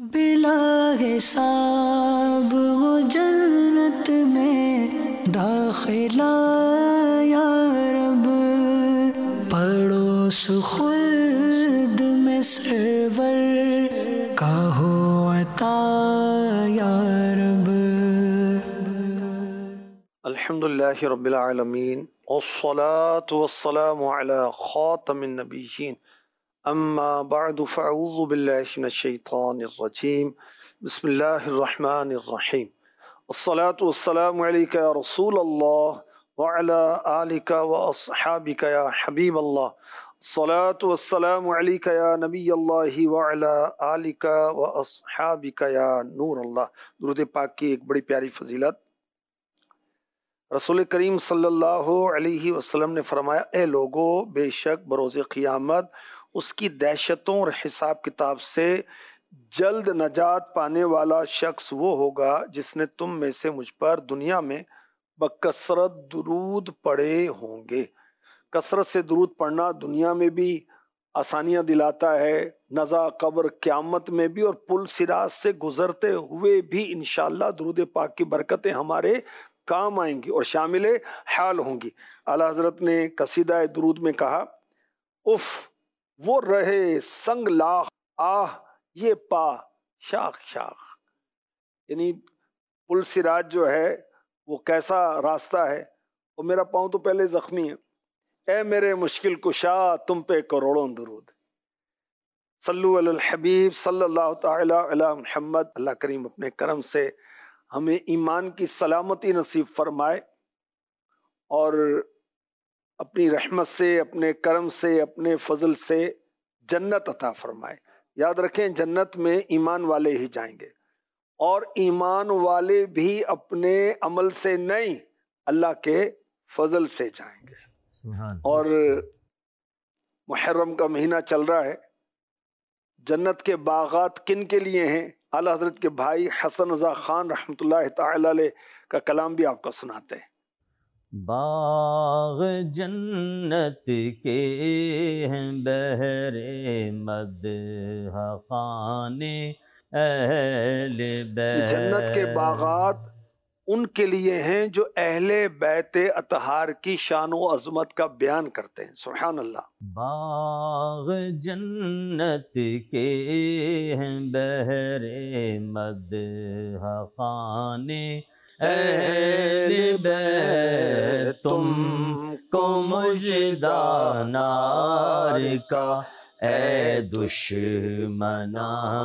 بلا حساب وہ جنت میں داخلہ یا رب، پڑوس خلد میں سرور کا ہو عطا یا رب۔ الحمدللہ رب العالمین والصلاة والسلام علی خاتم النبیین، اما بعد فاعوذ باللہ من الشیطان الرجیم، بسم اللہ الرحمن الرحیم۔ الصلاة والسلام علیک یا رسول اللہ وعلی آلک واصحابک یا حبیب اللہ، الصلاة والسلام علیک یا نبی اللہ وعلی آلک واصحابک یا نور اللہ۔ درود پاک کی ایک بڑی پیاری فضیلت، رسول کریم صلی اللہ علیہ وسلم نے فرمایا، اے لوگو، بے شک بروز قیامت اس کی دہشتوں اور حساب کتاب سے جلد نجات پانے والا شخص وہ ہوگا جس نے تم میں سے مجھ پر دنیا میں بکثرت درود پڑھے ہوں گے۔ کثرت سے درود پڑھنا دنیا میں بھی آسانیاں دلاتا ہے، نزا قبر قیامت میں بھی، اور پل صراط سے گزرتے ہوئے بھی انشاءاللہ درود پاک کی برکتیں ہمارے کام آئیں گی اور شامل حال ہوں گی۔ اعلیٰ حضرت نے قصیدہ درود میں کہا، اف وہ رہے سنگ لاخ آہ یہ پا شاخ شاخ، یعنی پل صراط جو ہے وہ کیسا راستہ ہے، اور میرا پاؤں تو پہلے زخمی ہے۔ اے میرے مشکل کشا تم پہ کروڑوں درود، صلو علی الحبیب صلی اللہ تعالی علی محمد۔ اللہ کریم اپنے کرم سے ہمیں ایمان کی سلامتی نصیب فرمائے اور اپنی رحمت سے، اپنے کرم سے، اپنے فضل سے جنت عطا فرمائے۔ یاد رکھیں، جنت میں ایمان والے ہی جائیں گے، اور ایمان والے بھی اپنے عمل سے نہیں، اللہ کے فضل سے جائیں گے۔ اور محرم کا مہینہ چل رہا ہے، جنت کے باغات کن کے لیے ہیں؟ اعلیٰ حضرت کے بھائی حسن رضا خان رحمۃ اللہ تعالی علیہ کا کلام بھی آپ کو سناتے ہیں۔ باغ جنت کے ہیں بہر مدح خانے اہل بیت، جنت کے باغات ان کے لیے ہیں جو اہل بیت اطہار کی شان و عظمت کا بیان کرتے ہیں۔ سبحان اللہ۔ باغ جنت کے ہیں بہر مدح خانے اہل بیت، تم کو مژدہ نار کا اے دشمنان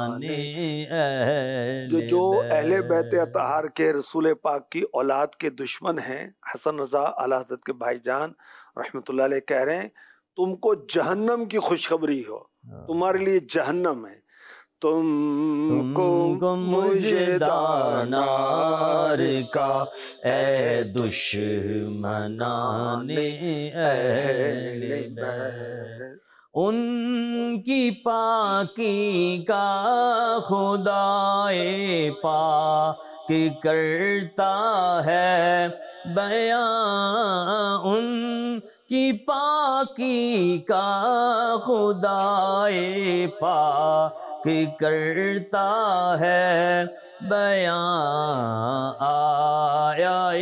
اہل جو اہل بیت اطہار کے رسول پاک کی اولاد کے دشمن ہیں، حسن رضا اعلیٰ حضرت کے بھائی جان رحمۃ اللہ علیہ کہہ رہے ہیں، تم کو جہنم کی خوشخبری ہو، تمہارے لیے جہنم ہے، تم کو مژدہ نار کا اے دشمنان اہل بیت، ان کی پاکی کا خدائے پاک کرتا ہے بیان، ان کی پاکی کا خدائے پاک کرتا ہے بیان، آیا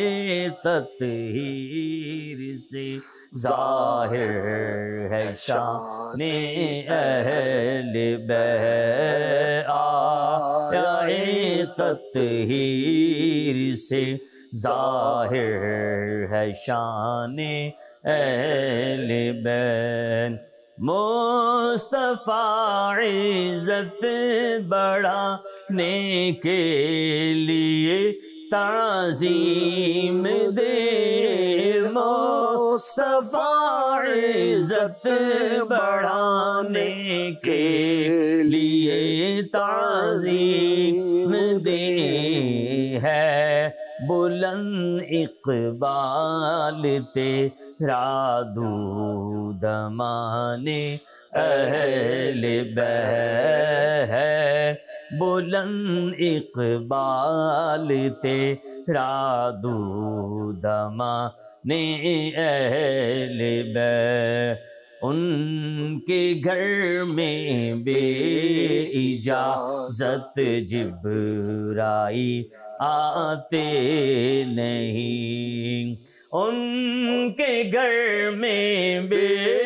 تطہیر سے ظاہر ہے شان اہل بیت، آیا تطہیر سے ظاہر ہے شان اہل بیت، مصطفیٰ عزت بڑھانے کے لیے تعظیم دے، مصطفیٰ عزت بڑھانے کے لیے تعظیم دے، ہے بلند اقبال تیرا دود مانے اہل بیت، ہے بلند اقبال تیرا دود مانے اہل بیت، ان کے گھر میں بے اجازت جبرائیل آتے نہیں، ان کے گھر میں بے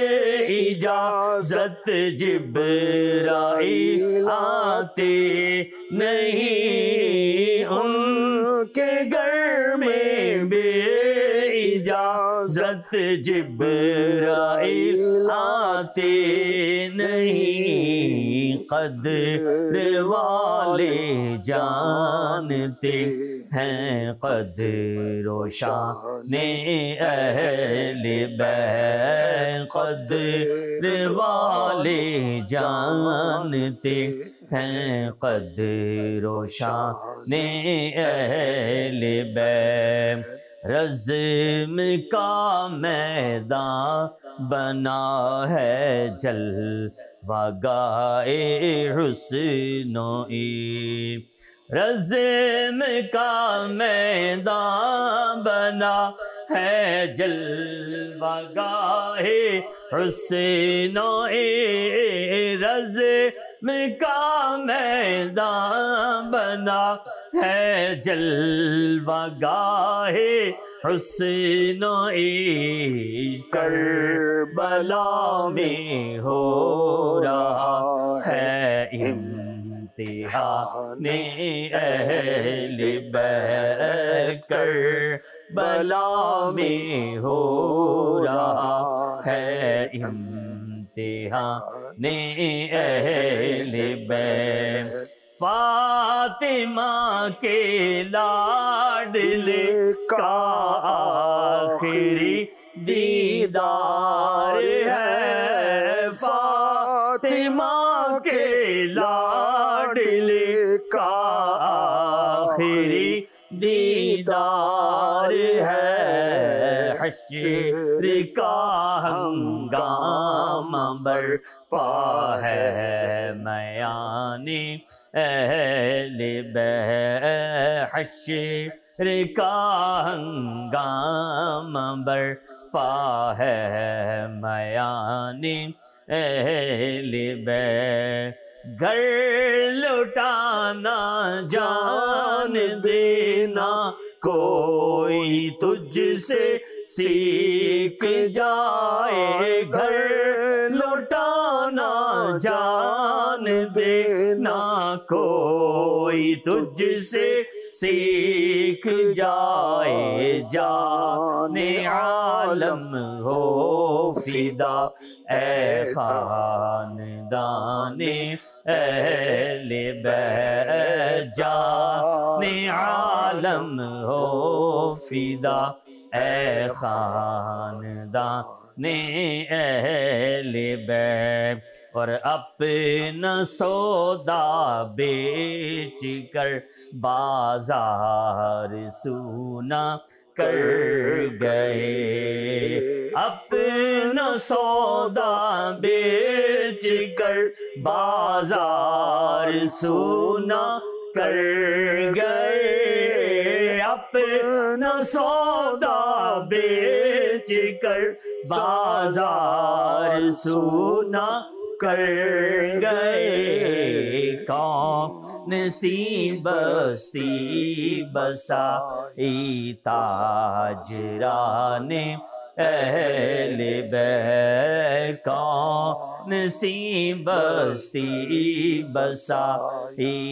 اجازت جبرائیل آتے نہیں، ان کے گھر میں بے اجازت جبرائیل آتے نہیں، قدر والے جانتے ہیں قدر و شان اہل بیت، قدر والے جانتے ہیں قدر و شان اہل بیت، رزم کا میدان بنا ہے جلوہ گاہ حسن و عید، رزم کا میدان بنا ہے جلوہ گاہ حسن و عید، رزم کا میدان بنا ہے جلوہ گاہ حسن و عید، کربلا میں ہو رہا ہے امتحان اہل بیت، کربلا میں ہو رہا ہے امتحان اہل بیت، فاطمہ کے لاڈلے کا آخری دیدار ہے، فاطمہ کے لاڈلے کا آخری دیدار ہے، حشر کا ہنگامہ برپا ہے، میانے اہل بیت، حشر کا ہنگامہ برپا ہے، میانے اہل بیت، گھر لوٹانا جان دینا کوئی تجھ سے سیکھ جائے، گھر لوٹانا جان دینا کوئی تجھ سے سیکھ جائے، جان عالم ہو فدا اے خاندان اہل بیت، جان عالم ہو فدا اے خاندان اہل بیت، اور اپنا سودا بیچ کر بازار سونا کر گئے، اپنا سودا بیچ کر بازار سونا کر گئے، اپنا سودا بیچ کر بازار سونا کر گئے، کون سی بستی بسائی تاجران اہل بیت، کون سی بستی بسائی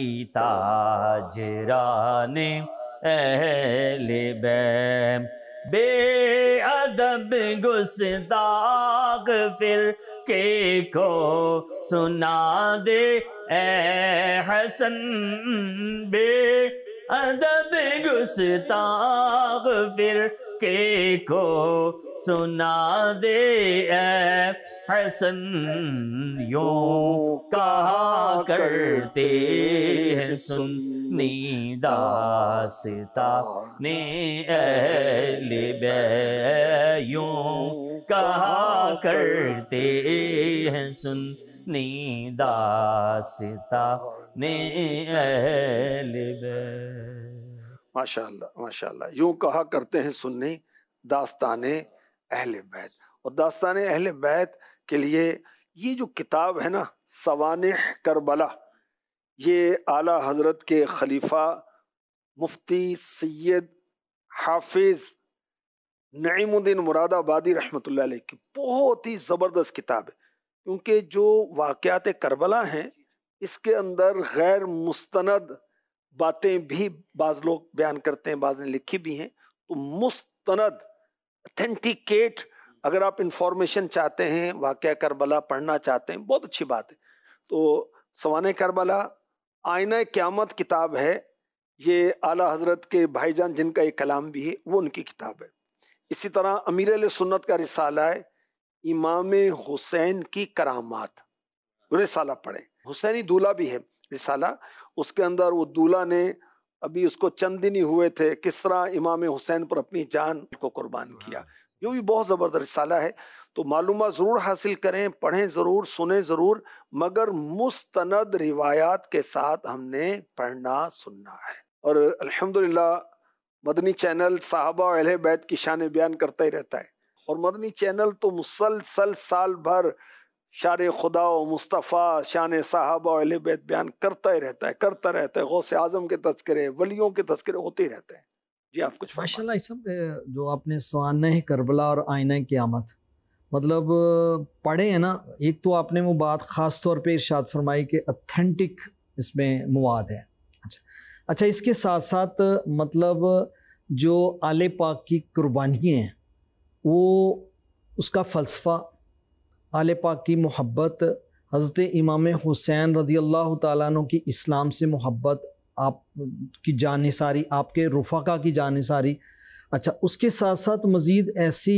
تاجران اہل بیت، بے ادب گستاخ فرقے کو سنا دے اے حسن، بے ادب گستاخ فرقے کو سنا دے اے حسن، یوں کہا کرتے ہیں سنی داستان اہل بیت، یوں کہا کرتے ہیں سنی داستان اہل بیت۔ ماشاءاللہ ماشاءاللہ، یوں کہا کرتے ہیں سنی داستان اہل بیت، اور داستان اہل بیت کے لیے یہ جو کتاب ہے نا سوانح کربلا، یہ اعلیٰ حضرت کے خلیفہ مفتی سید حافظ نعیم الدین مراد آبادی رحمۃ اللہ علیہ کی بہت ہی زبردست کتاب ہے، کیونکہ جو واقعات کربلا ہیں اس کے اندر غیر مستند باتیں بھی بعض لوگ بیان کرتے ہیں، بعض نے لکھی بھی ہیں، تو مستند اتھینٹیکیٹ اگر آپ انفارمیشن چاہتے ہیں، واقعہ کربلا پڑھنا چاہتے ہیں، بہت اچھی بات ہے۔ تو سوانح کربلا آئینہ قیامت کتاب ہے، یہ اعلیٰ حضرت کے بھائی جان جن کا یہ کلام بھی ہے وہ ان کی کتاب ہے۔ اسی طرح امیر علیہ سنت کا رسالہ ہے امام حسین کی کرامات، رسالہ پڑھیں، حسینی دولہ بھی ہے رسالہ، اس کے اندر وہ دولہ نے ابھی اس کو چند دن ہی ہوئے تھے کس طرح امام حسین پر اپنی جان کو قربان کیا، یہ بھی بہت زبردست رسالہ ہے۔ تو معلومات ضرور حاصل کریں، پڑھیں ضرور، سنیں ضرور، مگر مستند روایات کے ساتھ ہم نے پڑھنا سننا ہے۔ اور الحمدللہ مدنی چینل صحابہ و اہل بیت کی شان بیان کرتا ہی رہتا ہے، اور مدنی چینل تو مسلسل سال بھر شان خدا و مصطفیٰ، شان صحابہ و اہل بیت بیان کرتا ہی رہتا ہے، غوث اعظم کے تذکرے، ولیوں کے تذکرے ہوتے ہی رہتے ہیں۔ جی آپ کچھ ماشاءاللہ سب جو آپ نے سوانح کربلا اور آئینہ قیامت مطلب پڑھے ہیں نا، ایک تو آپ نے وہ بات خاص طور پہ ارشاد فرمائی کہ اتھینٹک اس میں مواد ہے۔ اچھا اس کے ساتھ ساتھ مطلب جو آل پاک کی قربانیاں ہیں وہ اس کا فلسفہ، آل پاک کی محبت، حضرت امام حسین رضی اللہ تعالیٰ عنہ کی اسلام سے محبت، آپ کی جانثاری، آپ کے رفقا کی جانثاری۔ اچھا اس کے ساتھ ساتھ مزید ایسی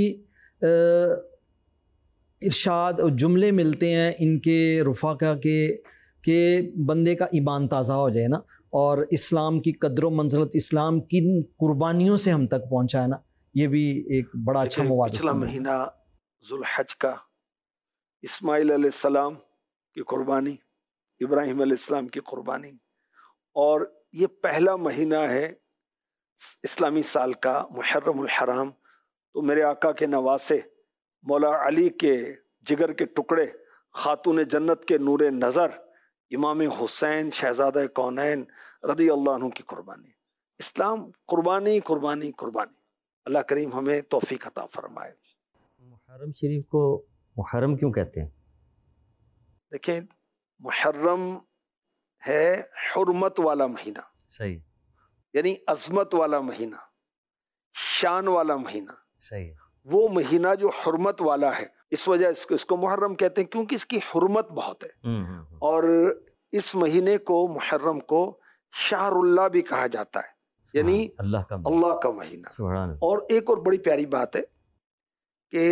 ارشاد اور جملے ملتے ہیں ان کے رفقا کے کہ بندے کا ایمان تازہ ہو جائے نا، اور اسلام کی قدر و منزلت، اسلام کی قربانیوں سے ہم تک پہنچا ہے نا، یہ بھی ایک بڑا اچھا مواد۔ پچھلا مہینہ ذوالحج کا اسماعیل علیہ السلام کی قربانی، ابراہیم علیہ السلام کی قربانی، اور یہ پہلا مہینہ ہے اسلامی سال کا محرم الحرام، تو میرے آقا کے نواسے مولا علی کے جگر کے ٹکڑے، خاتون جنت کے نور نظر، امام حسین شہزادہ کونین رضی اللہ عنہ کی قربانی۔ اسلام قربانی قربانی قربانی، اللہ کریم ہمیں توفیق عطا فرمائے۔ محرم شریف کو محرم کیوں کہتے ہیں؟ دیکھیں محرم ہے حرمت والا مہینہ، صحیح، یعنی عظمت والا مہینہ، شان والا مہینہ، صحیح، وہ مہینہ جو حرمت والا ہے، اس وجہ اس کو محرم کہتے ہیں کیونکہ اس کی حرمت بہت ہے۔ اور اس مہینے کو محرم کو شہر اللہ بھی کہا جاتا ہے، یعنی اللہ کا مہینہ۔ سبحان اللہ۔ اور ایک اور بڑی پیاری بات ہے کہ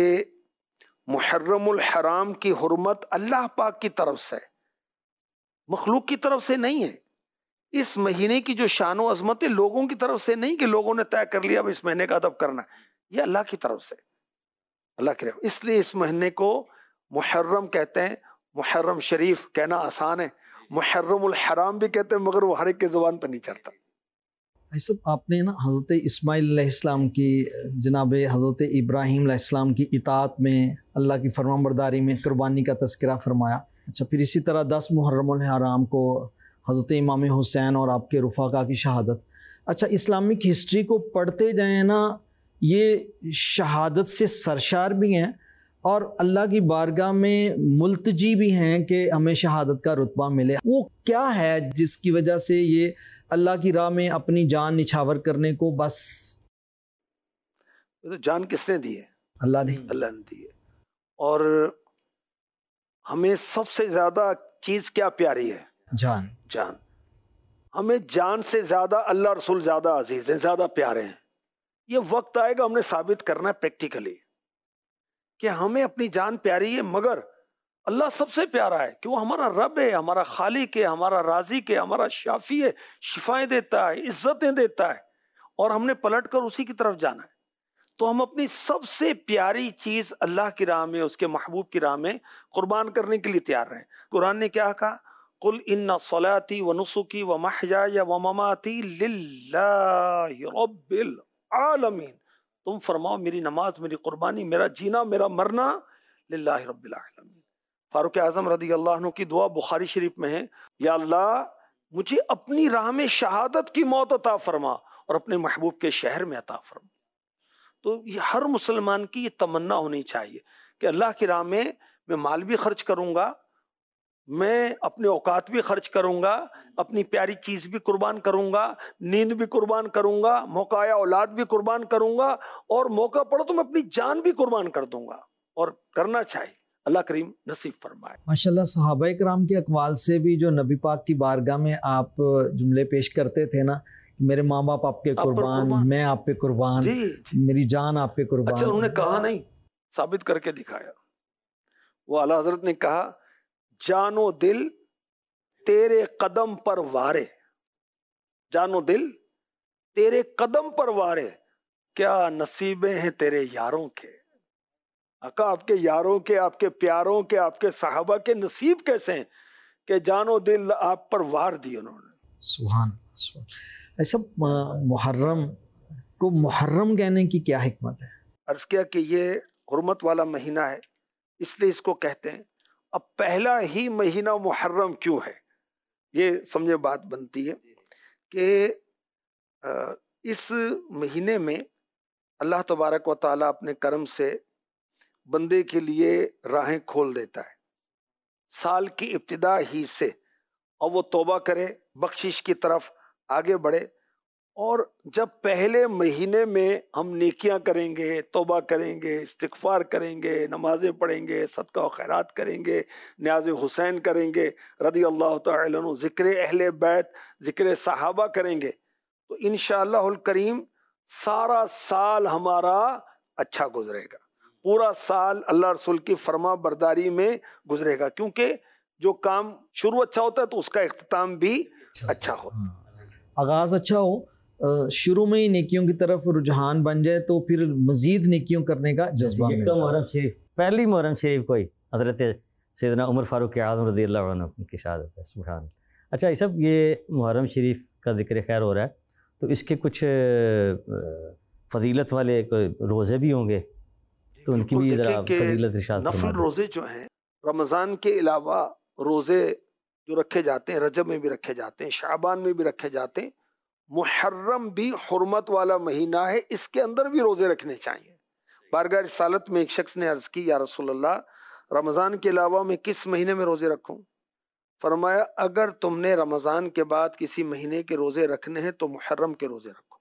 محرم الحرام کی حرمت اللہ پاک کی طرف سے، مخلوق کی طرف سے نہیں ہے۔ اس مہینے کی جو شان و عظمت ہے لوگوں کی طرف سے نہیں کہ لوگوں نے طے کر لیا اب اس مہینے کا ادب کرنا ہے، یہ اللہ کی طرف سے، اللہ کی طرف۔ اس لیے اس مہینے کو محرم کہتے ہیں۔ محرم شریف کہنا آسان ہے، محرم الحرام بھی کہتے ہیں، مگر وہ ہر ایک کے زبان پر نہیں چڑھتا۔ ایسا آپ نے نا حضرت اسماعیل علیہ السلام کی، جناب حضرت ابراہیم علیہ السلام کی اطاعت میں، اللہ کی فرمان برداری میں قربانی کا تذکرہ فرمایا۔ اچھا پھر اسی طرح 10 محرم الحرام کو حضرت امام حسین اور آپ کے رفقا کی شہادت۔ اچھا اسلامک ہسٹری کو پڑھتے جائیں نا، یہ شہادت سے سرشار بھی ہیں اور اللہ کی بارگاہ میں ملتجی بھی ہیں کہ ہمیں شہادت کا رتبہ ملے۔ وہ کیا ہے جس کی وجہ سے یہ اللہ کی راہ میں اپنی جان نچھاور کرنے کو بس؟ جان کس نے دی ہے؟ اللہ نے، اللہ نے دی ہے۔ اور ہمیں سب سے زیادہ چیز کیا پیاری ہے؟ جان۔ جان۔ ہمیں جان سے زیادہ اللہ رسول زیادہ عزیز ہیں، زیادہ پیارے ہیں۔ یہ وقت آئے گا ہم نے ثابت کرنا ہے پریکٹیکلی کہ ہمیں اپنی جان پیاری ہے، مگر اللہ سب سے پیارا ہے کہ وہ ہمارا رب ہے، ہمارا خالق ہے، ہمارا رازق ہے، ہمارا شافی ہے، شفائیں دیتا ہے، عزتیں دیتا ہے، اور ہم نے پلٹ کر اسی کی طرف جانا ہے۔ تو ہم اپنی سب سے پیاری چیز اللہ کی راہ میں، اس کے محبوب کی راہ میں قربان کرنے کے لیے تیار رہیں۔ قرآن نے کیا کہا؟ قل ان صلاتی ونسکی ومحیای ومماتی للہ رب العالمین۔ تم فرماؤ میری نماز، میری قربانی، میرا جینا، میرا مرنا للہ رب العالمین۔ فاروق اعظم رضی اللہ عنہ کی دعا بخاری شریف میں ہے، یا اللہ مجھے اپنی راہ میں شہادت کی موت عطا فرما اور اپنے محبوب کے شہر میں عطا فرما۔ تو یہ ہر مسلمان کی یہ تمنا ہونی چاہیے کہ اللہ کی راہ میں مال بھی خرچ کروں گا، میں اپنے اوقات بھی خرچ کروں گا، اپنی پیاری چیز بھی قربان کروں گا، نیند بھی قربان کروں گا، موقع یا اولاد بھی قربان کروں گا، اور موقع پڑو تو میں اپنی جان بھی قربان کر دوں گا، اور کرنا چاہیے۔ اللہ کریم نصیب فرمائے۔ ماشاءاللہ صحابہ کرام کے اقوال سے بھی جو نبی پاک کی بارگاہ میں آپ جملے پیش کرتے تھے نا، میرے ماں باپ آپ کے قربان، میں آپ پہ قربان، میری جان آپ پہ قربان۔ اچھا، انہوں نے کہا نہیں، ثابت کر کے دکھایا۔ وہ اعلیٰ حضرت نے کہا جان و دل تیرے قدم پر وارے، جان و دل تیرے قدم پر وارے، کیا نصیبیں ہیں تیرے یاروں کے۔ آقا آپ کے یاروں کے، آپ کے پیاروں کے، آپ کے صحابہ کے نصیب کیسے ہیں کہ جان و دل آپ پر وار دی انہوں نے۔ سبحان ایسا محرم کو محرم کہنے کی کیا حکمت ہے؟ عرض کیا کہ یہ حرمت والا مہینہ ہے، اس لیے اس کو کہتے ہیں۔ اب پہلا ہی مہینہ محرم کیوں ہے، یہ سمجھے بات بنتی ہے کہ اس مہینے میں اللہ تبارک و تعالیٰ اپنے کرم سے بندے کے لیے راہیں کھول دیتا ہے سال کی ابتدا ہی سے، اور وہ توبہ کرے، بخشش کی طرف آگے بڑھے۔ اور جب پہلے مہینے میں ہم نیکیاں کریں گے، توبہ کریں گے، استغفار کریں گے، نمازیں پڑھیں گے، صدقہ و خیرات کریں گے، نیاز حسین کریں گے رضی اللہ تعالی عنہ، ذکر اہل بیت، ذکر صحابہ کریں گے، تو انشاءاللہ الکریم سارا سال ہمارا اچھا گزرے گا، پورا سال اللہ رسول کی فرما برداری میں گزرے گا، کیونکہ جو کام شروع اچھا ہوتا ہے تو اس کا اختتام بھی اچھا ہوتا ہے۔ آغاز اچھا ہو، شروع میں ہی نیکیوں کی طرف رجحان بن جائے تو پھر مزید نیکیوں کرنے کا جذبہ ملتا ہے۔ محرم شریف، پہلی محرم شریف کوئی حضرت سیدنا عمر فاروق اعظم رضی اللہ عنہ کی شہادت ہے، سبحان اللہ۔ اچھا یہ سب، یہ محرم شریف کا ذکر خیر ہو رہا ہے، تو اس کے کچھ فضیلت والے روزے بھی ہوں گے، تو ان کی بھی ذرا فضیلت ارشاد فرمائیں۔ نفل روزے جو ہیں رمضان کے علاوہ روزے جو رکھے جاتے ہیں، رجب میں بھی رکھے جاتے ہیں، شعبان میں بھی رکھے جاتے ہیں، محرم بھی حرمت والا مہینہ ہے، اس کے اندر بھی روزے رکھنے چاہیے۔ بارگاہ رسالت میں ایک شخص نے عرض کی، یا رسول اللہ رمضان کے علاوہ میں کس مہینے میں روزے رکھوں؟ فرمایا اگر تم نے رمضان کے بعد کسی مہینے کے روزے رکھنے ہیں تو محرم کے روزے رکھو،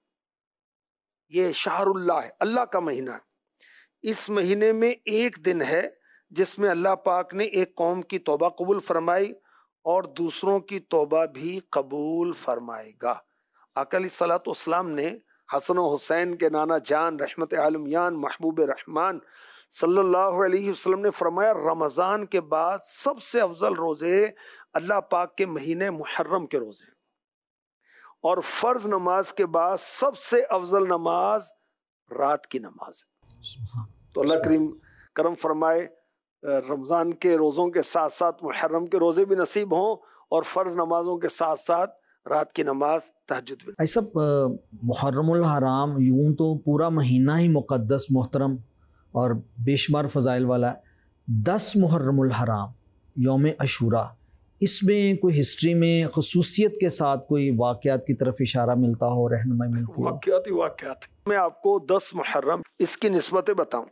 یہ شہر اللہ ہے، اللہ کا مہینہ ہے۔ اس مہینے میں ایک دن ہے جس میں اللہ پاک نے ایک قوم کی توبہ قبول فرمائی اور دوسروں کی توبہ بھی قبول فرمائے گا۔ آقا علیہ الصلوۃ والسلام نے حسن و حسین کے نانا جان رحمت عالمیان محبوب رحمان صلی اللہ علیہ وسلم نے فرمایا رمضان کے بعد سب سے افضل روزے اللہ پاک کے مہینے محرم کے روزے، اور فرض نماز کے بعد سب سے افضل نماز رات کی نماز ہے۔ تو اللہ کرم فرمائے رمضان کے روزوں کے ساتھ ساتھ محرم کے روزے بھی نصیب ہوں، اور فرض نمازوں کے ساتھ ساتھ رات کی نماز تہجد بھی۔ ایسا محرم الحرام یوں تو پورا مہینہ ہی مقدس، محترم اور بے شمار فضائل والا ہے۔ 10 محرم الحرام یوم عاشوراء، اس میں کوئی ہسٹری میں خصوصیت کے ساتھ کوئی واقعات کی طرف اشارہ ملتا ہو، رہنمائی ملتی ہو؟ واقعات میں آپ کو 10 محرم اس کی نسبتیں بتاؤں۔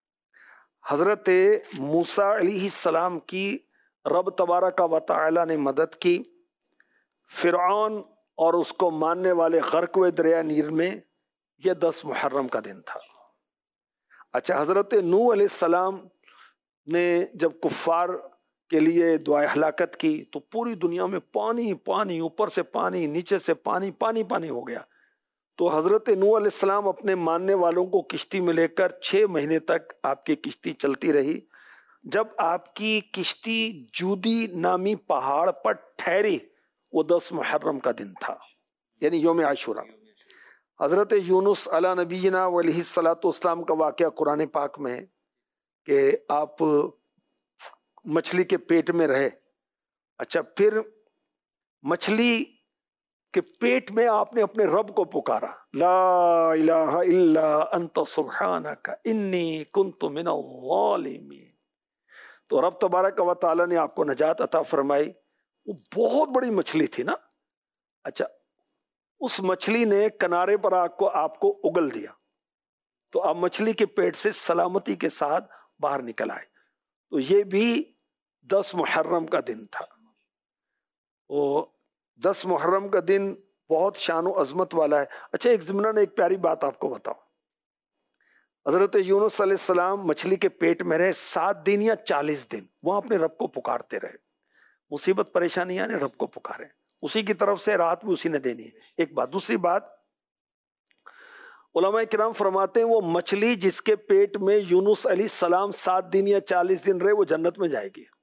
حضرت موسیٰ علیہ السلام کی رب تبارک و تعالی نے مدد کی، فرعون اور اس کو ماننے والے غرق ہوئے دریا نیل میں، یہ 10 محرم کا دن تھا۔ اچھا، حضرت نوح علیہ السلام نے جب کفار کے لیے دعائے ہلاکت کی تو پوری دنیا میں پانی پانی، اوپر سے پانی، نیچے سے پانی، پانی پانی ہو گیا، تو حضرت نوح علیہ السلام اپنے ماننے والوں کو کشتی میں لے کر 6 مہینے تک آپ کی کشتی چلتی رہی۔ جب آپ کی کشتی جودی نامی پہاڑ پر ٹھہری، وہ 10 محرم کا دن تھا، یعنی یوم عاشوراء۔ حضرت یونس علی نبینا علیہ الصلوۃ والسلام کا واقعہ قرآن پاک میں ہے کہ آپ مچھلی کے پیٹ میں رہے۔ اچھا، پھر مچھلی کے پیٹ میں آپ نے اپنے رب کو پکارا، لا الہ الا انت سبحانک انی کنت من الظالمین۔ تو رب تبارک و تعالیٰ نے آپ کو نجات عطا فرمائی. وہ بہت بڑی مچھلی تھی نا. اچھا اس مچھلی نے کنارے پر آپ کو اگل دیا تو آپ مچھلی کے پیٹ سے سلامتی کے ساتھ باہر نکل آئے. تو یہ بھی 10 محرم کا دن تھا. وہ 10 محرم کا دن بہت شان و عظمت والا ہے. اچھا ایک ضمناً ایک پیاری بات آپ کو بتاؤں. حضرت یونس علیہ السلام مچھلی کے پیٹ میں رہے 7 دن یا 40 دن. وہاں اپنے رب کو پکارتے رہے. مصیبت پریشانی آنے رب کو پکارے, اسی کی طرف سے رات بھی اسی نے دینی ہے. ایک بات. دوسری بات, علماء کرام فرماتے ہیں وہ مچھلی جس کے پیٹ میں یونس علیہ السلام 7 دن یا 40 دن رہے وہ جنت میں جائے گی.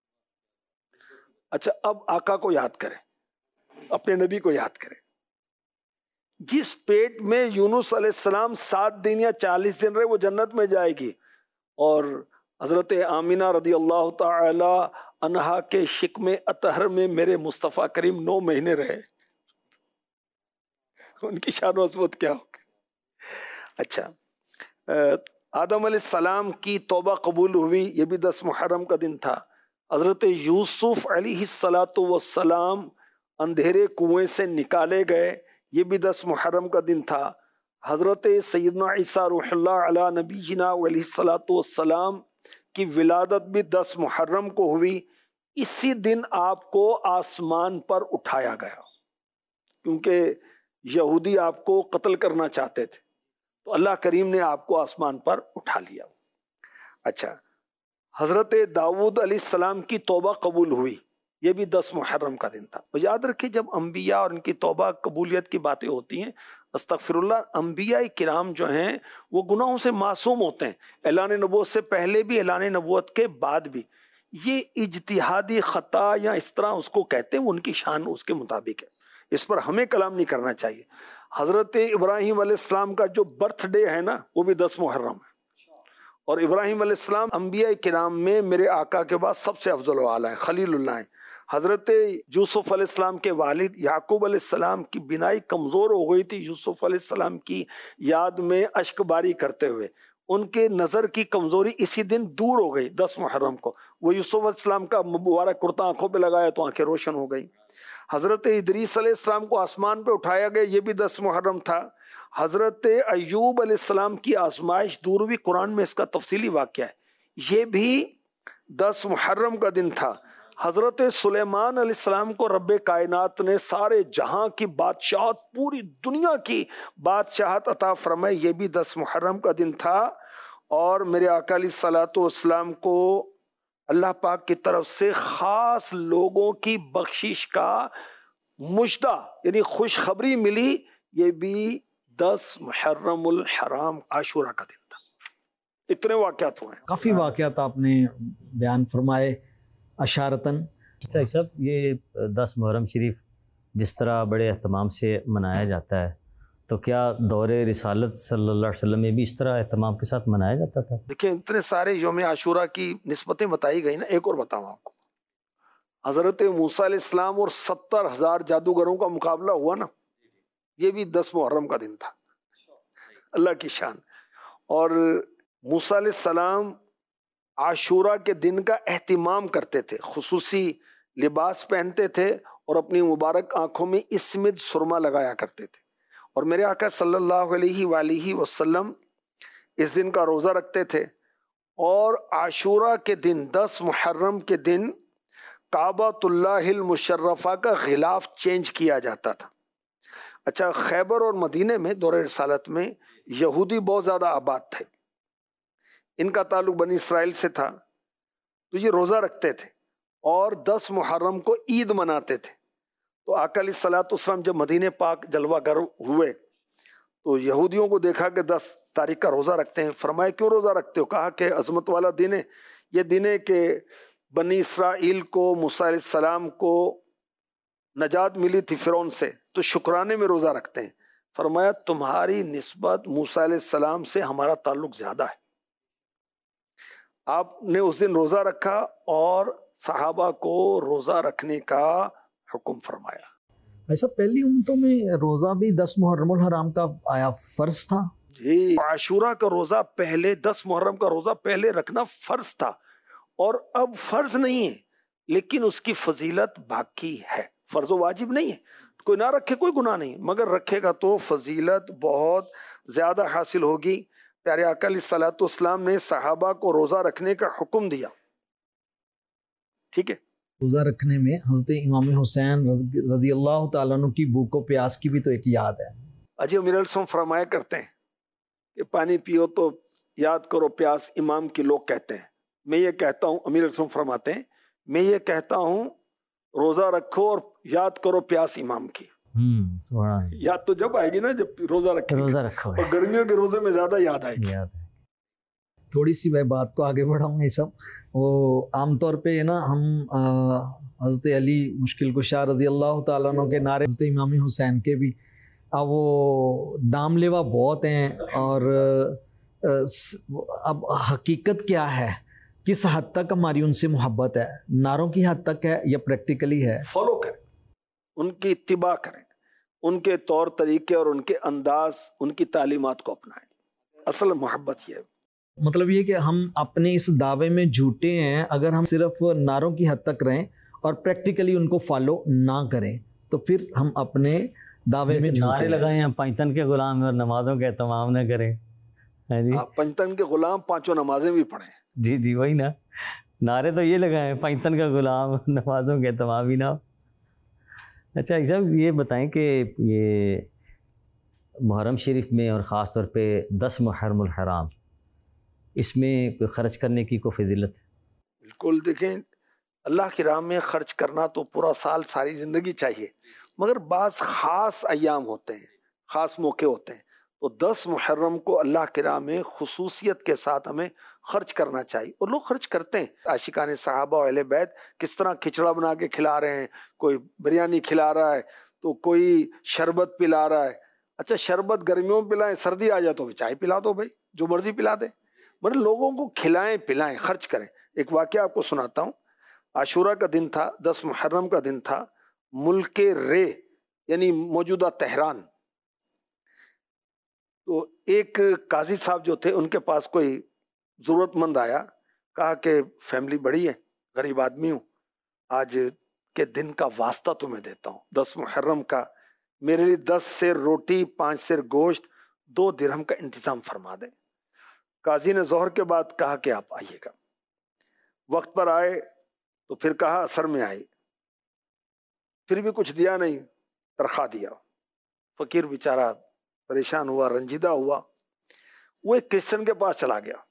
اچھا اب آقا کو یاد کریں, اپنے نبی کو یاد کریں. جس پیٹ میں یونس علیہ السلام 7 دن یا 40 دن رہے وہ جنت میں جائے گی, اور حضرت آمینہ رضی اللہ تعالی عنہا کے شکم اطہر میں میرے مصطفیٰ کریم 9 مہینے رہے. ان کی شان و عظمت کیا ہوگی. اچھا آدم علیہ السلام کی توبہ قبول ہوئی, یہ بھی 10 محرم کا دن تھا. حضرت یوسف علیہ السلام اندھیرے کنویں سے نکالے گئے, یہ بھی 10 محرم کا دن تھا. حضرت سیدنا عیسیٰ روح اللہ علی نبینا علیہ السلام کی ولادت بھی 10 محرم کو ہوئی. اسی دن آپ کو آسمان پر اٹھایا گیا, کیونکہ یہودی آپ کو قتل کرنا چاہتے تھے, تو اللہ کریم نے آپ کو آسمان پر اٹھا لیا. اچھا حضرت داؤد علیہ السلام کی توبہ قبول ہوئی, یہ بھی 10 محرم کا دن تھا. اور یاد رکھیں جب انبیاء اور ان کی توبہ قبولیت کی باتیں ہوتی ہیں, استغفر اللہ, انبیاء کرام جو ہیں وہ گناہوں سے معصوم ہوتے ہیں, اعلان نبوت سے پہلے بھی, اعلان نبوت کے بعد بھی. یہ اجتہادی خطا یا اس طرح اس کو کہتے ہیں, وہ ان کی شان اس کے مطابق ہے, اس پر ہمیں کلام نہیں کرنا چاہیے. حضرت ابراہیم علیہ السلام کا جو برتھ ڈے ہے نا وہ بھی 10 محرم ہے, اور ابراہیم علیہ السلام انبیاء کرام میں میرے آقا کے بعد سب سے افضل و اعلیٰ ہیں, خلیل اللہ ہیں. حضرت یوسف علیہ السلام کے والد یعقوب علیہ السلام کی بینائی کمزور ہو گئی تھی, یوسف علیہ السلام کی یاد میں اشک باری کرتے ہوئے ان کے نظر کی کمزوری اسی دن دور ہو گئی 10 محرم کو. وہ یوسف علیہ السلام کا مبارک کرتا آنکھوں پہ لگایا تو آنکھیں روشن ہو گئی. حضرت ادریس علیہ السلام کو آسمان پہ اٹھایا گیا, یہ بھی 10 محرم تھا. حضرت ایوب علیہ السلام کی آزمائش دور ہوئی, قرآن میں اس کا تفصیلی واقعہ ہے, یہ بھی 10 محرم کا دن تھا. حضرت سلیمان علیہ السلام کو رب کائنات نے سارے جہاں کی بادشاہت, پوری دنیا کی بادشاہت عطا فرمائی, یہ بھی 10 محرم کا دن تھا. اور میرے آقا علیہ الصلوۃ والسلام کو اللہ پاک کی طرف سے خاص لوگوں کی بخشش کا مجدہ یعنی خوشخبری ملی, یہ بھی 10 محرم الحرام عاشورہ کا دن تھا. اتنے واقعات ہوئے ہیں. کافی واقعات آپ نے بیان فرمائے اشارتاً. اچھا صاحب, یہ 10 محرم شریف جس طرح بڑے اہتمام سے منایا جاتا ہے, تو کیا دور رسالت صلی اللہ علیہ وسلم میں بھی اس طرح اہتمام کے ساتھ منایا جاتا تھا؟ دیکھیں اتنے سارے یوم عاشورہ کی نسبتیں بتائی گئی نا, ایک اور بتاؤں آپ کو. حضرت موسیٰ علیہ السلام اور 70,000 جادوگروں کا مقابلہ ہوا نا, یہ بھی 10 محرم کا دن تھا. اللہ کی شان. اور موسیٰ علیہ السلام عاشورہ کے دن کا اہتمام کرتے تھے, خصوصی لباس پہنتے تھے اور اپنی مبارک آنکھوں میں اسمد سرما لگایا کرتے تھے. اور میرے آقا صلی اللہ علیہ وآلہ وسلم اس دن کا روزہ رکھتے تھے. اور عاشورہ کے دن 10 محرم کے دن کعبۃ اللہ المشرفہ کا غلاف چینج کیا جاتا تھا. اچھا خیبر اور مدینے میں دور رسالت میں یہودی بہت زیادہ آباد تھے, ان کا تعلق بنی اسرائیل سے تھا, تو یہ روزہ رکھتے تھے اور 10 محرم کو عید مناتے تھے. تو آقا علیہ الصلوۃ والسلام جب مدینہ پاک جلوہ گر ہوئے تو یہودیوں کو دیکھا کہ 10 تاریخ کا روزہ رکھتے ہیں. فرمایا کیوں روزہ رکھتے ہو؟ کہا کہ عظمت والا دن ہے, یہ دن ہے کہ بنی اسرائیل کو موسیٰ علیہ السلام کو نجات ملی تھی فرعون سے, تو شکرانے میں روزہ رکھتے ہیں. فرمایا تمہاری نسبت موسیٰ علیہ السلام سے ہمارا تعلق زیادہ ہے. آپ نے اس دن روزہ رکھا اور صحابہ کو روزہ رکھنے کا حکم فرمایا. ایسا پہلی امتوں میں روزہ بھی 10 محرم الحرام کا آیا فرض تھا؟ جی, عاشورہ کا روزہ پہلے 10 محرم کا روزہ پہلے رکھنا فرض تھا, اور اب فرض نہیں ہے لیکن اس کی فضیلت باقی ہے، فرض و واجب نہیں ہے، کوئی نہ رکھے کوئی گناہ نہیں، مگر رکھے گا تو فضیلت بہت زیادہ حاصل ہوگی۔ پیارے آقا علیہ الصلوۃ والسلام نے صحابہ کو روزہ رکھنے کا حکم دیا، ٹھیک ہے، روزہ رکھنے میں حضرت امام حسین رضی اللہ تعالیٰ عنہ کی بھوک و پیاس کی بھی تو ایک یاد ہے۔ اجی امیر علیہ السلام فرمایا کرتے ہیں کہ پانی پیو تو یاد کرو پیاس امام کی، لوگ کہتے ہیں، میں یہ کہتا ہوں، امیر علیہ السلام فرماتے ہیں میں یہ کہتا ہوں روزہ رکھو اور یاد کرو پیاس امام کی۔ یاد تو جب آئے گی نا جب روزہ رکھو، اور گرمیوں کے روزے میں زیادہ یاد آئے گی۔ تھوڑی سی میں بات کو آگے بڑھاؤں گا، یہ سب وہ عام طور پہ نا ہم حضرت علی مشکل کشا رضی اللہ تعالیٰ عنہ کے نعرے، حضرت امام حسین کے بھی وہ نام لیوا بہت ہیں، اور اب حقیقت کیا ہے، کس حد تک ہماری ان سے محبت ہے، نعروں کی حد تک ہے یا پریکٹیکلی ہے؟ فالو کریں، ان کی اتباع کریں، ان کے طور طریقے اور ان کے انداز، ان کی تعلیمات کو اپنائیں، اصل محبت یہ ہے۔ مطلب یہ کہ ہم اپنے اس دعوے میں جھوٹے ہیں اگر ہم صرف نعروں کی حد تک رہیں اور پریکٹیکلی ان کو فالو نہ کریں، تو پھر ہم اپنے دعوے میں نعرے لگائیں ہیں پنجتن کے غلام ہیں اور نمازوں کے اہتمام نہ کریں۔ جی پنجتن کے غلام پانچوں نمازیں بھی پڑھیں۔ جی جی وہی نا، نعرے تو یہ لگائیں پنجتن کا غلام، نمازوں کے اہتمام ہی نہ ہو۔ اچھا صاحب یہ بتائیں کہ یہ محرم شریف میں اور خاص طور پہ 10 محرم الحرام، اس میں کوئی خرچ کرنے کی کوئی فضیلت؟ بالکل، دیکھیں اللہ کی راہ میں خرچ کرنا تو پورا سال ساری زندگی چاہیے، مگر بعض خاص ایام ہوتے ہیں، خاص موقع ہوتے ہیں، تو 10 محرم کو اللہ کی راہ میں خصوصیت کے ساتھ ہمیں خرچ کرنا چاہیے، اور لوگ خرچ کرتے ہیں۔ عاشقان صحابہ و اہل بیت کس طرح کھچڑا بنا کے کھلا رہے ہیں، کوئی بریانی کھلا رہا ہے تو کوئی شربت پلا رہا ہے۔ اچھا شربت گرمیوں میں پلائیں، سردی آ جائے تو چائے پلا دو بھائی، جو مرضی پلا دیں، مگر لوگوں کو کھلائیں پلائیں، خرچ کریں۔ ایک واقعہ آپ کو سناتا ہوں، عاشورہ کا دن تھا، 10 محرم کا دن تھا، ملک رے یعنی موجودہ تہران، تو ایک قاضی صاحب جو تھے ان کے پاس کوئی ضرورت مند آیا، کہا کہ فیملی بڑی ہے، غریب آدمی ہوں، آج کے دن کا واسطہ تمہیں دیتا ہوں، 10 محرم کا میرے لیے 10 سیر روٹی، 5 سیر گوشت، 2 درہم کا انتظام فرما دیں۔ قاضی نے ظہر کے بعد کہا کہ آپ آئیے گا، وقت پر آئے تو پھر کہا اثر میں آئی، پھر بھی کچھ دیا نہیں، ترخواہ دیا۔ فقیر بیچارہ پریشان ہوا، رنجیدہ ہوا، وہ ایک کرسچن کے پاس چلا گیا،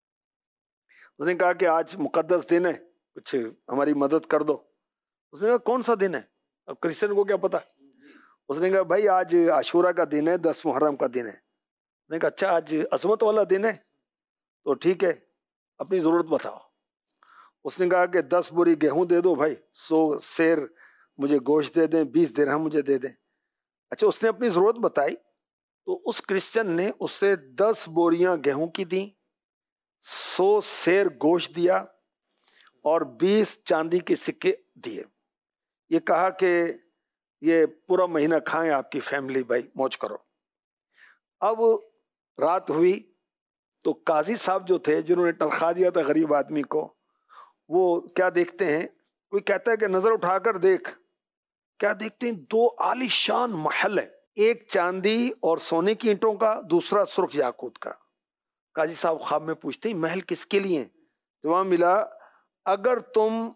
اس نے کہا کہ آج مقدس دن ہے، کچھ ہماری مدد کر دو۔ اس نے کہا کون سا دن ہے؟ اب کرسچن کو کیا پتا، اس نے کہا بھائی آج عاشورہ کا دن ہے، 10 محرم کا دن ہے۔ اس نے کہا اچھا آج عظمت والا دن ہے، تو ٹھیک ہے اپنی ضرورت بتاؤ۔ اس نے کہا کہ 10 بوری گیہوں دے دو بھائی، 100 سیر مجھے گوشت دے دیں، 20 درہم مجھے دے دیں۔ اچھا اس نے اپنی ضرورت بتائی تو اس کرسچن نے اس سے 10 بوریاں گیہوں کی دیں، 100 سیر گوشت دیا اور 20 چاندی کے سکے دیے۔ یہ کہا کہ یہ پورا مہینہ کھائیں آپ کی فیملی، بھائی موج کرو۔ اب رات ہوئی تو قاضی صاحب جو تھے جنہوں نے تنخواہ دیا تھا غریب آدمی کو، وہ کیا دیکھتے ہیں، کوئی کہتا ہے کہ نظر اٹھا کر دیکھ، کیا دیکھتے ہیں 2 عالی شان محل ہے، ایک چاندی اور سونے کی اینٹوں کا، دوسرا سرخ یاقوت کا۔ قاضی صاحب خواب میں پوچھتے ہیں محل کس کے لیے ہیں؟ جواب ملا اگر تم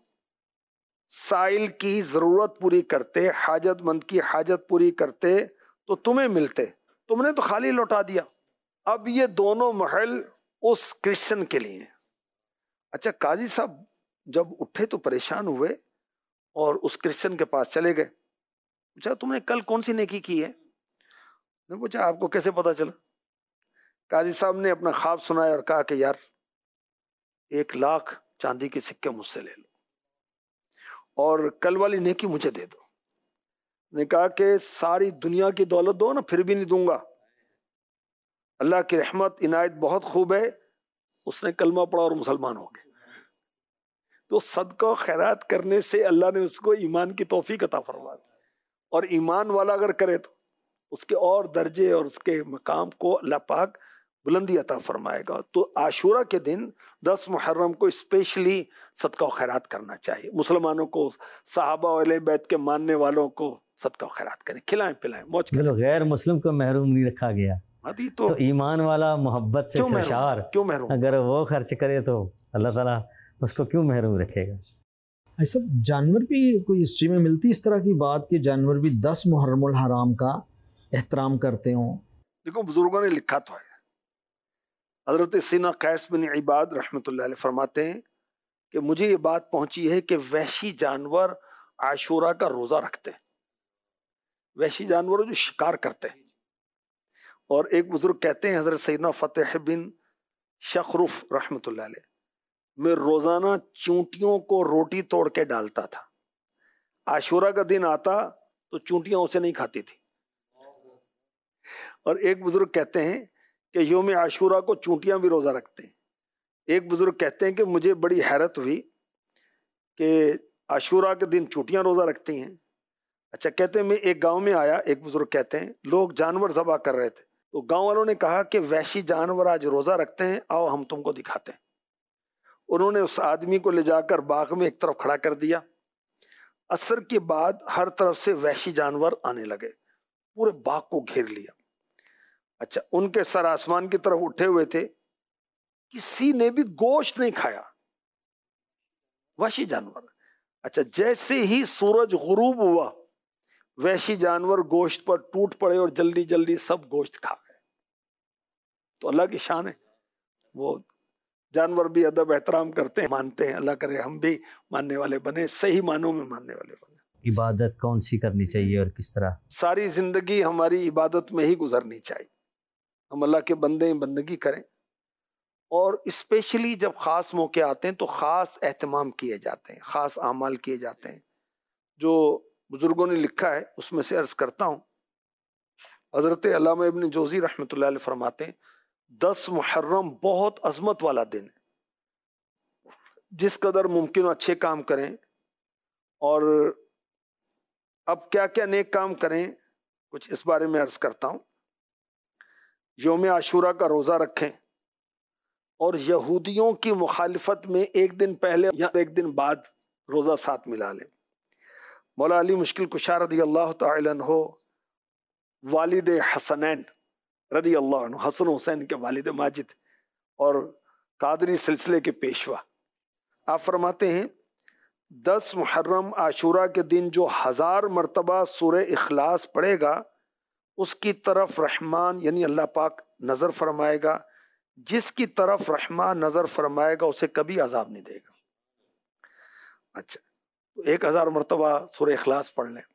سائل کی ضرورت پوری کرتے، حاجت مند کی حاجت پوری کرتے تو تمہیں ملتے، تم نے تو خالی لوٹا دیا۔ اب یہ دونوں محل اس کرسچن کے لیے ہیں۔ اچھا قاضی صاحب جب اٹھے تو پریشان ہوئے اور اس کرسچن کے پاس چلے گئے، پوچھا تم نے کل کون سی نیکی کی ہے؟ میں پوچھا آپ کو کیسے پتا چلا؟ قاضی صاحب نے اپنا خواب سنایا اور کہا کہ یار 1,00,000 چاندی کے سکے مجھ سے لے لو اور کل والی نیکی مجھے دے دو۔ نے کہا کہ ساری دنیا کی دولت دو نا پھر بھی نہیں دوں گا، اللہ کی رحمت عنایت بہت خوب ہے۔ اس نے کلمہ پڑھا اور مسلمان ہو گئے۔ تو صدقہ و خیرات کرنے سے اللہ نے اس کو ایمان کی توفیق عطا فرما دی، اور ایمان والا اگر کرے تو اس کے اور درجے اور اس کے مقام کو اللہ پاک بلندی عطا فرمائے گا. تو عاشورہ کے دن 10 محرم کو اسپیشلی صدقہ و خیرات کرنا چاہیے. مسلمانوں کو، صحابہ و اہل بیت کے ماننے والوں کو صدقہ و خیرات کریں، کھلائیں پلائیں، موج کریں. غیر مسلم کو محروم نہیں رکھا گیا. تو ایمان والا محبت سے سرشار کیوں محروم؟ اگر وہ خرچ کرے تو اللہ تعالیٰ اس کو کیوں محروم رکھے گا؟ ایسا جانور بھی کوئی ہسٹری میں ملتی اس طرح کی بات کہ جانور بھی 10 محرم الحرام کا احترام کرتے ہوں؟ دیکھو بزرگوں نے لکھا تو ہے. حضرت سینا قیس بن عباد رحمۃ اللہ علیہ فرماتے ہیں کہ مجھے یہ بات پہنچی ہے کہ وحشی جانور عاشورہ کا روزہ رکھتے ہیں، وحشی جانور جو شکار کرتے ہیں. اور ایک بزرگ کہتے ہیں حضرت سیدنا فتح بن شخرف رحمۃ اللہ علیہ، میں روزانہ چونٹیوں کو روٹی توڑ کے ڈالتا تھا. عاشورہ کا دن آتا تو چونٹیاں اسے نہیں کھاتی تھی. اور ایک بزرگ کہتے ہیں کہ یوم عاشورہ کو چونٹیاں بھی روزہ رکھتے ہیں. ایک بزرگ کہتے ہیں کہ مجھے بڑی حیرت ہوئی کہ عاشورہ کے دن چونٹیاں روزہ رکھتی ہیں. اچھا کہتے ہیں میں ایک گاؤں میں آیا، ایک بزرگ کہتے ہیں لوگ جانور ذبح کر رہے تھے، تو گاؤں والوں نے کہا کہ وحشی جانور آج روزہ رکھتے ہیں، آؤ ہم تم کو دکھاتے ہیں. انہوں نے اس آدمی کو لے جا کر باغ میں ایک طرف کھڑا کر دیا. عصر کے بعد ہر طرف سے وحشی جانور آنے لگے، پورے باغ کو گھیر لیا. اچھا ان کے سر آسمان کی طرف اٹھے ہوئے تھے، کسی نے بھی گوشت نہیں کھایا، وحشی جانور. اچھا جیسے ہی سورج غروب ہوا وحشی جانور گوشت پر ٹوٹ پڑے اور جلدی جلدی سب گوشت کھا گئے. تو اللہ کی شان ہے، وہ جانور بھی ادب احترام کرتے ہیں، مانتے ہیں. اللہ کرے ہم بھی ماننے والے بنے، صحیح معنوں میں ماننے والے بنے. عبادت کون سی کرنی چاہیے اور کس طرح؟ ساری زندگی ہماری عبادت میں ہی گزرنی چاہیے. ہم اللہ کے بندے بندگی کریں، اور اسپیشلی جب خاص موقع آتے ہیں تو خاص اہتمام کیے جاتے ہیں، خاص اعمال کیے جاتے ہیں جو بزرگوں نے لکھا ہے. اس میں سے عرض کرتا ہوں، حضرت علامہ ابن جوزی رحمۃ اللہ علیہ فرماتے ہیں 10 محرم بہت عظمت والا دن ہے، جس قدر ممکن ہو اچھے کام کریں. اور اب کیا کیا نیک کام کریں کچھ اس بارے میں عرض کرتا ہوں. یوم عاشورہ کا روزہ رکھیں، اور یہودیوں کی مخالفت میں ایک دن پہلے یا ایک دن بعد روزہ ساتھ ملا لیں. مولا علی مشکل کشا رضی اللہ تعالی عنہ، والد حسنین رضی اللہ عنہ، حسن حسین کے والد ماجد اور قادری سلسلے کے پیشوا، آپ فرماتے ہیں 10 محرم عاشورہ کے دن جو 1000 مرتبہ سورہ اخلاص پڑھے گا اس کی طرف رحمان یعنی اللہ پاک نظر فرمائے گا. جس کی طرف رحمان نظر فرمائے گا اسے کبھی عذاب نہیں دے گا. اچھا 1000 مرتبہ سورہ اخلاص پڑھ لیں.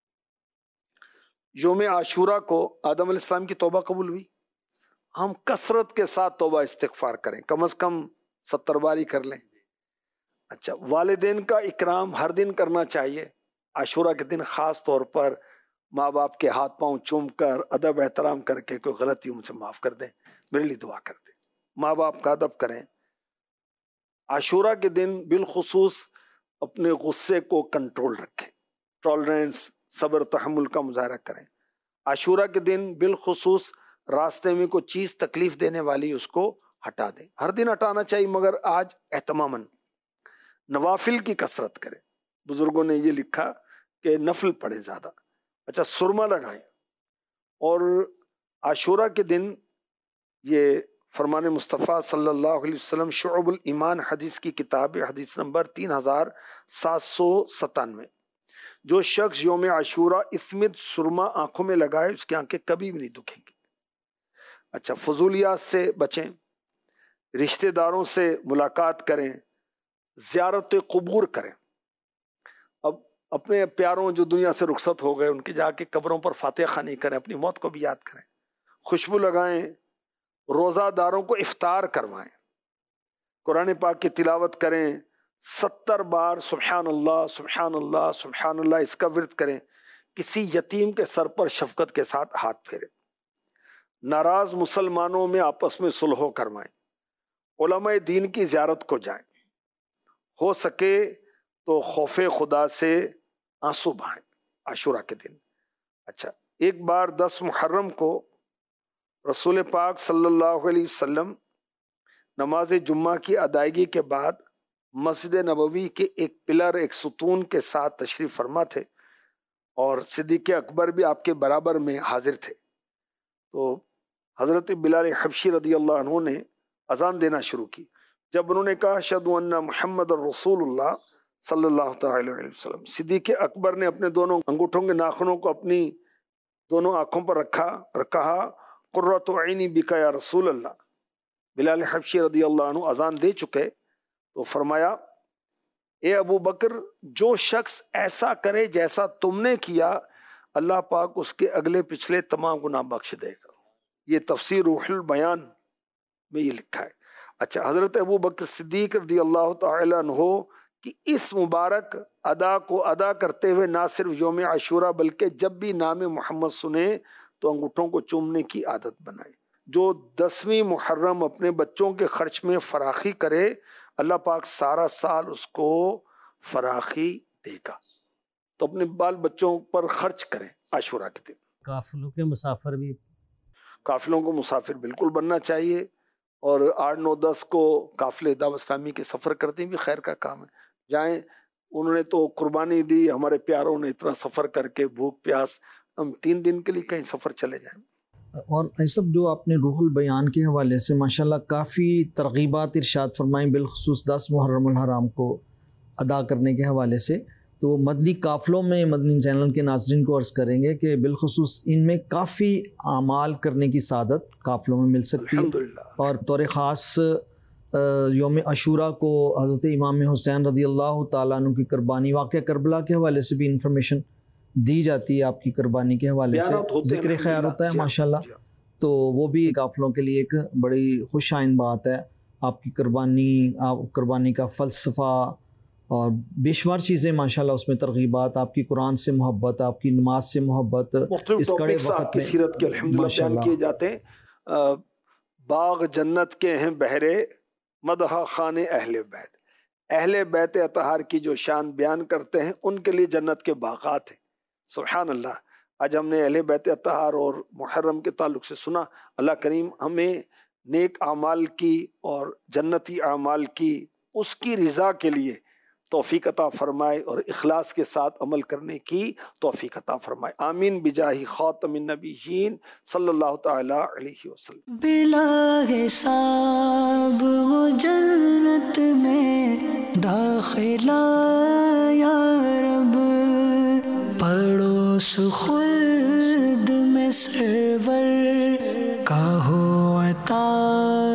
یوم عاشورہ کو آدم علیہ السلام کی توبہ قبول ہوئی، ہم کثرت کے ساتھ توبہ استغفار کریں، کم از کم 70 باری کر لیں. اچھا والدین کا اکرام ہر دن کرنا چاہیے. عاشورہ کے دن خاص طور پر ماں باپ کے ہاتھ پاؤں چوم کر ادب احترام کر کے کوئی غلطی مجھ سے معاف کر دیں، میرے لیے دعا کر دیں. ماں باپ کا ادب کریں. عاشورہ کے دن بالخصوص اپنے غصے کو کنٹرول رکھیں، ٹالرنس صبر تحمل کا مظاہرہ کریں. عاشورہ کے دن بالخصوص راستے میں کوئی چیز تکلیف دینے والی اس کو ہٹا دیں. ہر دن ہٹانا چاہیے مگر آج اہتماماً نوافل کی کثرت کریں. بزرگوں نے یہ لکھا کہ نفل پڑھیں زیادہ. اچھا سرما لگائیں. اور عاشورہ کے دن یہ فرمان مصطفیٰ صلی اللہ علیہ وسلم شعب الایمان حدیث کی کتاب حدیث نمبر 3797، جو شخص یوم عاشورہ اسمت سرما آنکھوں میں لگائے اس کی آنکھیں کبھی بھی نہیں دکھیں گی. اچھا فضولیات سے بچیں، رشتہ داروں سے ملاقات کریں، زیارت قبور کریں. اب اپنے پیاروں جو دنیا سے رخصت ہو گئے ان کے جا کے قبروں پر فاتحہ خوانی کریں، اپنی موت کو بھی یاد کریں. خوشبو لگائیں، روزہ داروں کو افطار کروائیں، قرآن پاک کی تلاوت کریں، 70 بار سبحان اللہ سبحان اللہ سبحان اللہ اس کا ورد کریں. کسی یتیم کے سر پر شفقت کے ساتھ ہاتھ پھیریں. ناراض مسلمانوں میں آپس میں صلح کروائیں. علماء دین کی زیارت کو جائیں. ہو سکے تو خوف خدا سے آنسو بہائیں عاشورہ کے دن. اچھا ایک بار 10 محرم کو رسول پاک صلی اللہ علیہ وسلم نماز جمعہ کی ادائیگی کے بعد مسجد نبوی کے ایک پلر ایک ستون کے ساتھ تشریف فرما تھے اور صدیق اکبر بھی آپ کے برابر میں حاضر تھے. تو حضرت بلال حبشی رضی اللہ عنہ نے اذان دینا شروع کی. جب انہوں نے کہا اشہد ان محمد الرسول اللہ صلی اللہ تعالی علیہ وسلم، صدیق اکبر نے اپنے دونوں انگوٹھوں کے ناخنوں کو اپنی دونوں آنکھوں پر رکھا اور کہا قرۃ عینی بک یا رسول اللہ. بلال حبشی رضی اللہ عنہ اذان دے چکے تو فرمایا اے ابو بکر، جو شخص ایسا کرے جیسا تم نے کیا اللہ پاک اس کے اگلے پچھلے تمام گناہ بخش دے گا. یہ تفسیر روح البیان میں یہ لکھا ہے. اچھا، حضرت ابو بکر صدیق رضی اللہ تعالی عنہ کہ اس مبارک ادا کو ادا کرتے ہوئے نہ صرف یوم عاشورہ بلکہ جب بھی نام محمد سنے تو انگوٹھوں کو چومنے کی عادت بنائے. جو 10ویں محرم اپنے بچوں کے خرچ میں فراخی کرے اللہ پاک سارا سال اس کو فراخی دے گا. تو اپنے بال بچوں پر خرچ کریں عاشورہ کے دن. قافلوں کے مسافر بھی، قافلوں کو مسافر بالکل بننا چاہیے، اور 8، 9، 10 کو قافلے دعوت اسلامی کے سفر کرتے ہیں بھی خیر کا کام ہے. جائیں، انہوں نے تو قربانی دی، ہمارے پیاروں نے اتنا سفر کر کے بھوک پیاس، ہم 3 دن کے لیے کہیں سفر چلے جائیں. اور ایسا جو آپ نے روح البیان کے حوالے سے ماشاءاللہ کافی ترغیبات ارشاد فرمائیں، بالخصوص 10 محرم الحرام کو ادا کرنے کے حوالے سے. تو مدنی قافلوں میں مدنی چینل کے ناظرین کو عرض کریں گے کہ بالخصوص ان میں کافی اعمال کرنے کی سعادت قافلوں میں مل سکتی ہے. اور طور خاص یوم عاشورہ کو حضرت امام حسین رضی اللہ تعالیٰ عنہ کی قربانی، واقعہ کربلا کے حوالے سے بھی انفارمیشن دی جاتی ہے، آپ کی قربانی کے حوالے سے ذکر خیر ہوتا ہے ماشاءاللہ. تو وہ بھی قافلوں کے لیے ایک بڑی خوش آئند بات ہے. آپ کی قربانی کا فلسفہ اور بے شمار چیزیں ماشاءاللہ اس میں ترغیبات، آپ کی قرآن سے محبت، آپ کی نماز سے محبت، مختلف ٹاپکس آپ کی سیرت کے الحمدللہ بیان کیے جاتے ہیں. باغ جنت کے ہیں بہرے مدح خان اہل بیت. اہل بیت اطہار کی جو شان بیان کرتے ہیں ان کے لیے جنت کے باغات ہیں. سبحان اللہ. آج ہم نے اہل بیت اطہار اور محرم کے تعلق سے سنا. اللہ کریم ہمیں نیک اعمال کی اور جنتی اعمال کی اس کی رضا کے لیے توفیق عطا فرمائے اور اخلاص کے ساتھ عمل کرنے کی توفیق عطا فرمائے. آمین بجاہ خاتم النبیین صلی اللہ تعالی علیہ وسلم. بلا حساب وہ جنت میں داخلہ یا رب، پڑوس خلد میں سرور کا ہو عطا